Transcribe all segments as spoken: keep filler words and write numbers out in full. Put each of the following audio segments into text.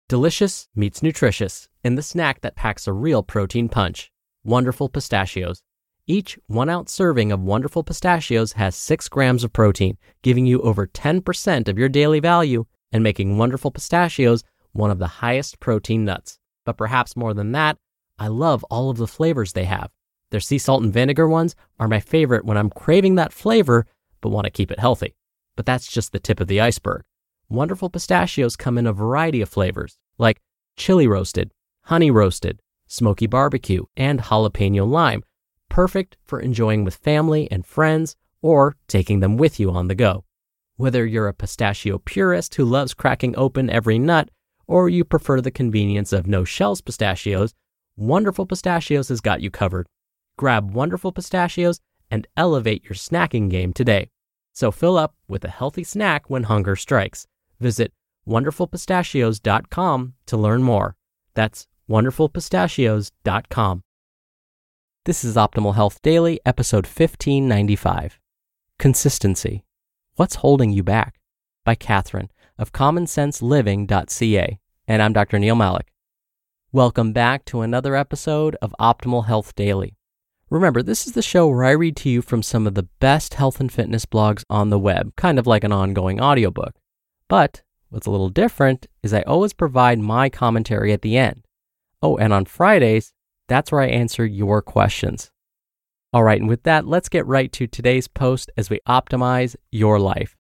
Delicious meets nutritious in the snack that packs a real protein punch. Wonderful Pistachios. Each one-ounce serving of Wonderful Pistachios has six grams of protein, giving you over ten percent of your daily value and making Wonderful Pistachios one of the highest protein nuts. But perhaps more than that, I love all of the flavors they have. Their sea salt and vinegar ones are my favorite when I'm craving that flavor but want to keep it healthy. But that's just the tip of the iceberg. Wonderful Pistachios come in a variety of flavors, like chili roasted, honey roasted, smoky barbecue, and jalapeno lime, perfect for enjoying with family and friends or taking them with you on the go. Whether you're a pistachio purist who loves cracking open every nut, or you prefer the convenience of no-shells pistachios, Wonderful Pistachios has got you covered. Grab Wonderful Pistachios and elevate your snacking game today. So fill up with a healthy snack when hunger strikes. Visit wonderful pistachios dot com to learn more. That's wonderful pistachios dot com. This is Optimal Health Daily, episode fifteen ninety-five. Consistency. What's Holding You Back? By Catherine of common sense living dot c a. And I'm Doctor Neil Malik. Welcome back to another episode of Optimal Health Daily. Remember, this is the show where I read to you from some of the best health and fitness blogs on the web, kind of like an ongoing audiobook. But what's a little different is I always provide my commentary at the end. Oh, and on Fridays, that's where I answer your questions. All right, and with that, let's get right to today's post as we optimize your life.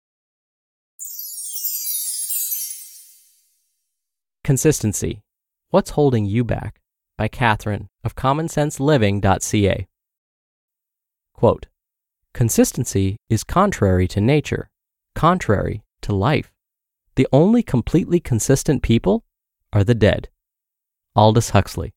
Consistency. What's Holding You Back? By Catherine of common sense living dot c a. Quote, consistency is contrary to nature, contrary to life. The only completely consistent people are the dead. Aldous Huxley.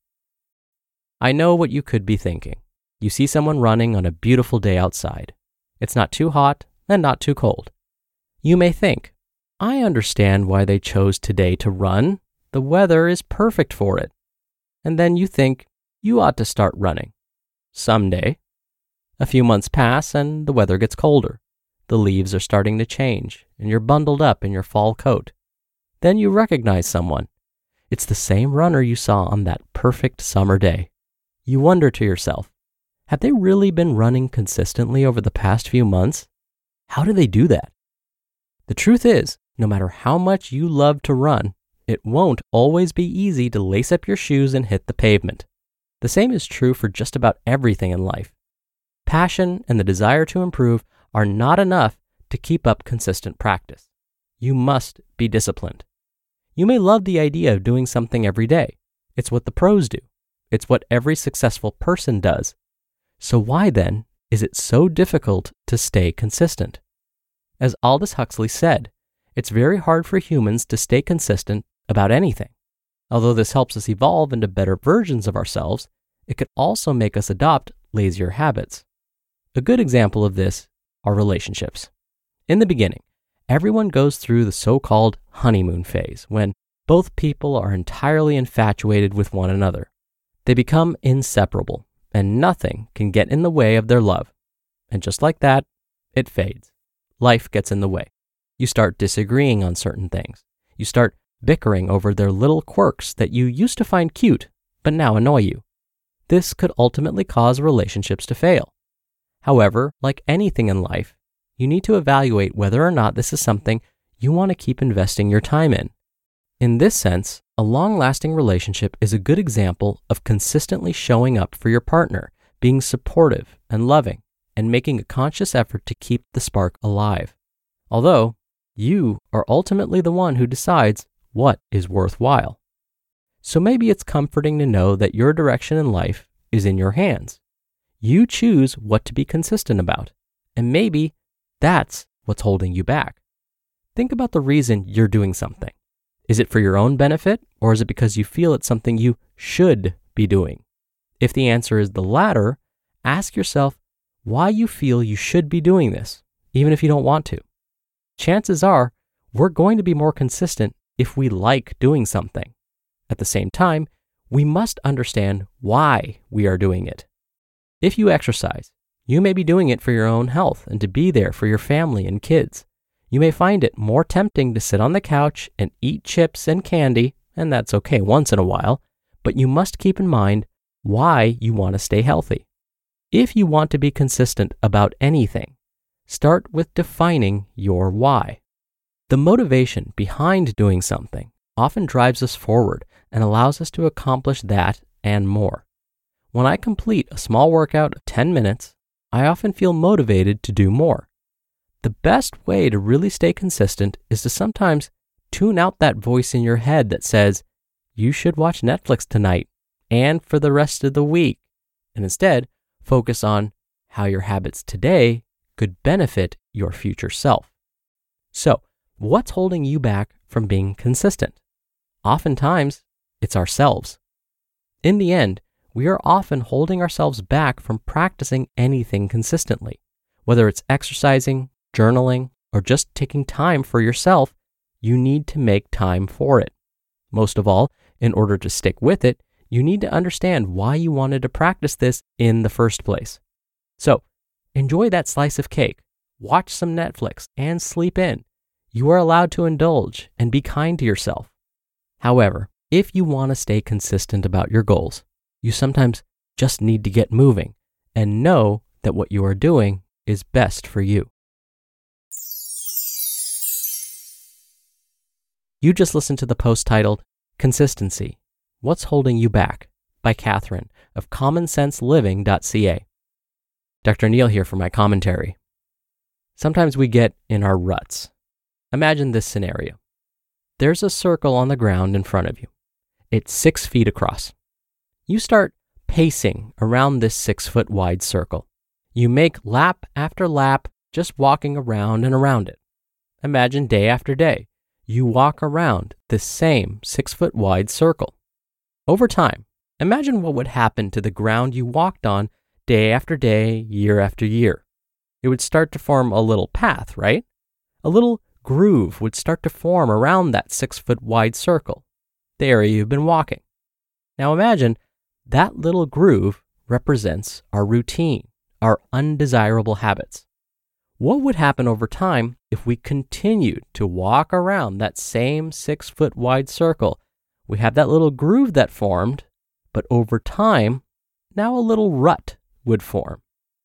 I know what you could be thinking. You see someone running on a beautiful day outside. It's not too hot and not too cold. You may think, I understand why they chose today to run. The weather is perfect for it. And then you think you ought to start running. Someday. A few months pass and the weather gets colder. The leaves are starting to change and you're bundled up in your fall coat. Then you recognize someone. It's the same runner you saw on that perfect summer day. You wonder to yourself, have they really been running consistently over the past few months? How do they do that? The truth is, no matter how much you love to run, it won't always be easy to lace up your shoes and hit the pavement. The same is true for just about everything in life. Passion and the desire to improve are not enough to keep up consistent practice. You must be disciplined. You may love the idea of doing something every day. It's what the pros do. It's what every successful person does. So why then is it so difficult to stay consistent? As Aldous Huxley said, it's very hard for humans to stay consistent about anything. Although this helps us evolve into better versions of ourselves, it could also make us adopt lazier habits. A good example of this are relationships. In the beginning, everyone goes through the so-called honeymoon phase when both people are entirely infatuated with one another. They become inseparable, and nothing can get in the way of their love. And just like that, it fades. Life gets in the way. You start disagreeing on certain things. You start bickering over their little quirks that you used to find cute, but now annoy you. This could ultimately cause relationships to fail. However, like anything in life, you need to evaluate whether or not this is something you want to keep investing your time in. In this sense, a long-lasting relationship is a good example of consistently showing up for your partner, being supportive and loving, and making a conscious effort to keep the spark alive. Although, you are ultimately the one who decides what is worthwhile. So maybe it's comforting to know that your direction in life is in your hands. You choose what to be consistent about, and maybe that's what's holding you back. Think about the reason you're doing something. Is it for your own benefit, or is it because you feel it's something you should be doing? If the answer is the latter, ask yourself why you feel you should be doing this, even if you don't want to. Chances are, we're going to be more consistent if we like doing something. At the same time, we must understand why we are doing it. If you exercise, you may be doing it for your own health and to be there for your family and kids. You may find it more tempting to sit on the couch and eat chips and candy and that's okay once in a while, but you must keep in mind why you want to stay healthy. If you want to be consistent about anything, start with defining your why. The motivation behind doing something often drives us forward and allows us to accomplish that and more. When I complete a small workout of ten minutes, I often feel motivated to do more. The best way to really stay consistent is to sometimes tune out that voice in your head that says, you should watch Netflix tonight and for the rest of the week, and instead focus on how your habits today could benefit your future self. So, what's holding you back from being consistent? Oftentimes, it's ourselves. In the end, we are often holding ourselves back from practicing anything consistently. Whether it's exercising, journaling, or just taking time for yourself, you need to make time for it. Most of all, in order to stick with it, you need to understand why you wanted to practice this in the first place. So, enjoy that slice of cake, watch some Netflix, and sleep in. You are allowed to indulge and be kind to yourself. However, if you want to stay consistent about your goals, you sometimes just need to get moving and know that what you are doing is best for you. You just listened to the post titled, Consistency, What's Holding You Back? By Catherine of common sense living dot c a. Doctor Neil here for my commentary. Sometimes we get in our ruts. Imagine this scenario. There's a circle on the ground in front of you. It's six feet across. You start pacing around this six foot wide circle. You make lap after lap just walking around and around it. Imagine day after day, you walk around this same six foot wide circle. Over time, imagine what would happen to the ground you walked on day after day, year after year. It would start to form a little path, right? A little groove would start to form around that six foot wide circle, the area you've been walking. Now imagine that little groove represents our routine, our undesirable habits. What would happen over time if we continued to walk around that same six foot wide circle? We have that little groove that formed, but over time, now a little rut would form.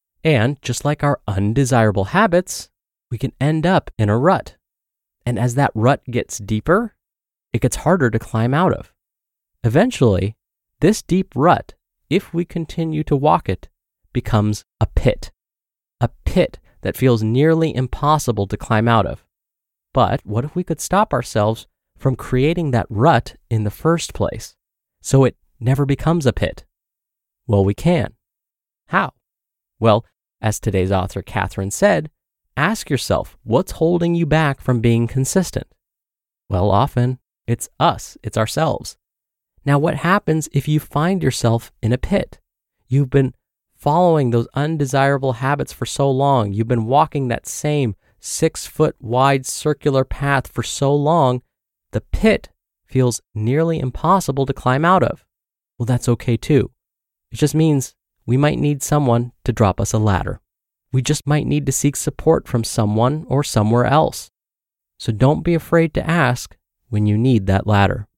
And just like our undesirable habits, we can end up in a rut. And as that rut gets deeper, it gets harder to climb out of. Eventually, this deep rut, if we continue to walk it, becomes a pit. A pit that feels nearly impossible to climb out of. But what if we could stop ourselves from creating that rut in the first place, so it never becomes a pit? Well, we can. How? Well, as today's author Catherine said, ask yourself what's holding you back from being consistent. Well, often it's us, it's ourselves. Now, what happens if you find yourself in a pit? You've been following those undesirable habits for so long. You've been walking that same six foot wide circular path for so long, the pit feels nearly impossible to climb out of. Well, that's okay too. It just means we might need someone to drop us a ladder. We just might need to seek support from someone or somewhere else. So don't be afraid to ask when you need that ladder.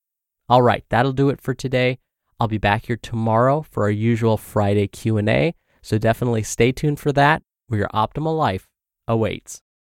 All right, that'll do it for today. I'll be back here tomorrow for our usual Friday Q and A, so definitely stay tuned for that, where your optimal life awaits.